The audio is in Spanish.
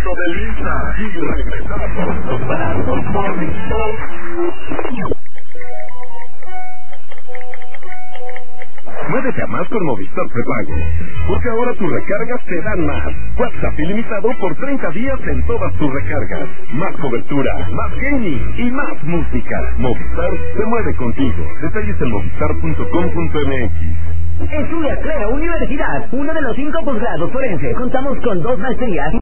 momento de Lisa y regresamos para los Morning Show. Muévete a más con Movistar Prepago, porque ahora tus recargas te dan más. WhatsApp ilimitado por 30 días en todas tus recargas. Más cobertura, más gaming y más música. Movistar se mueve contigo. Detalles en movistar.com.mx. Estudia Clero Universidad, uno de los 5 posgrados forense. Contamos con 2 maestrías